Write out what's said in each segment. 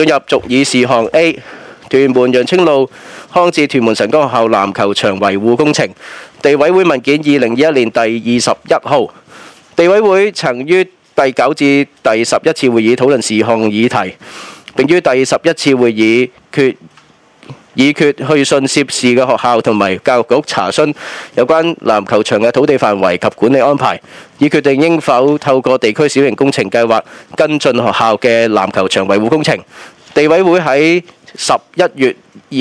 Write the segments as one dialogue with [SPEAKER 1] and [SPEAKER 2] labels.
[SPEAKER 1] 進入續議事項 A， 屯門楊青路匡智屯門晨光學校籃球場維護工程。地委會文件2021年第21號，地委會曾於第9至第11次會議討論事項議題，並於第11次會議議決去信涉事嘅學校同埋教育局查詢有關籃球場嘅土地範圍及管理安排，以決定應否透過地區小型工程計劃跟進學校嘅籃球場維護工程。地委會喺11月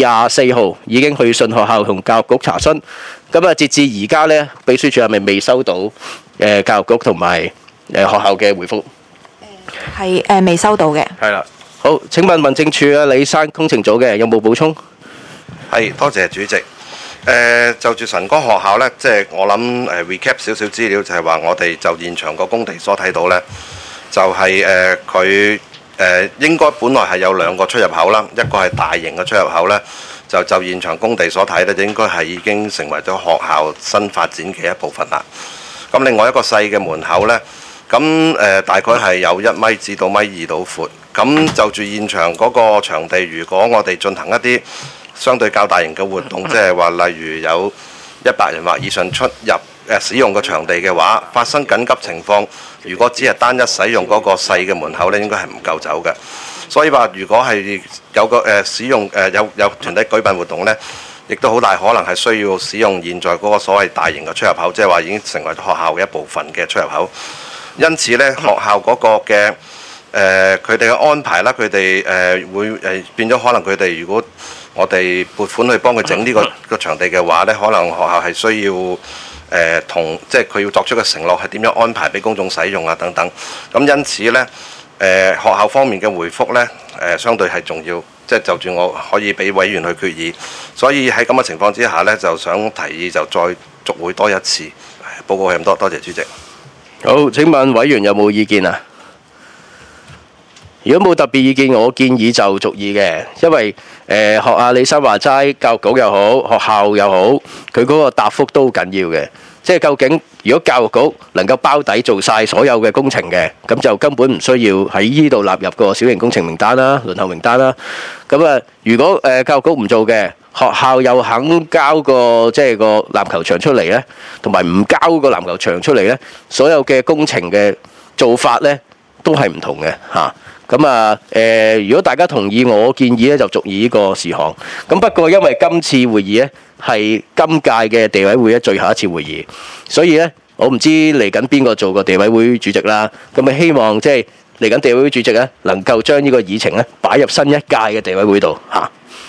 [SPEAKER 1] 24號已經去信學校同教育局查詢，咁啊截至而家呢，秘書處係咪未收到教育局同埋學校嘅回覆？
[SPEAKER 2] 係未收到嘅。
[SPEAKER 1] 係啦，好，請問民政處李生工程組嘅有冇補充？
[SPEAKER 3] 係，多謝主席。就住晨光學校呢，即係我諗recap 少少資料，就係話我哋就現場個工地所睇到呢，就係佢應該本來係有2個出入口啦，一個係大型嘅出入口呢，就現場工地所睇呢，應該係已經成為咗學校新發展嘅一部分啦。咁另外一個細嘅門口呢，咁大概係有1米至到1.2米到闊。咁就住現場嗰個場地，如果我哋進行一啲相對較大型嘅活動，即係話例如有100人或以上出入使用個場地嘅話，發生緊急情況，如果只係單一使用嗰個細嘅門口呢，應該係唔夠走嘅。所以話如果係有個使用有團體舉辦活動呢，亦都好大可能係需要使用現在嗰個所謂大型嘅出入口，即係話已經成為咗學校嘅一部分嘅出入口。因此呢，學校嗰個嘅佢哋嘅安排啦，佢哋會變咗可能佢哋如果我哋撥款去幫佢整呢個場地嘅話呢，可能學校係需要即係佢要作出嘅承諾係點樣安排俾公眾使用啊等等。咁因此呢，學校方面嘅回覆呢，相對係重要，即係就住我可以俾委員去決議。所以喺咁嘅情況之下呢，就想提議就再續會多一次。報告係咁多，多謝主席。
[SPEAKER 1] 好，請問委員有冇意見啊？如果冇特別意見，我建議就續議嘅，因為學阿李生話齋，教育局又好，學校又好，佢嗰個答覆都好緊要嘅。即係究竟如果教育局能夠包底做晒所有嘅工程嘅，咁就根本唔需要喺呢度納入個小型工程名單啦、輪候名單啦。咁啊，如果教育局唔做嘅，學校又肯交個即係個籃球場出嚟呢，同埋唔交個籃球場出嚟呢，所有嘅工程嘅做法呢都係唔同嘅嚇。咁啊，如果大家同意我建議咧，就續議呢個事項。咁不過因為今次會議咧係今屆嘅地委會咧最後一次會議，所以咧我唔知嚟緊邊個做個地委會主席啦。咁啊，希望即係嚟緊地委會主席咧能夠將呢個議程咧擺入新一屆嘅地委會度嚇。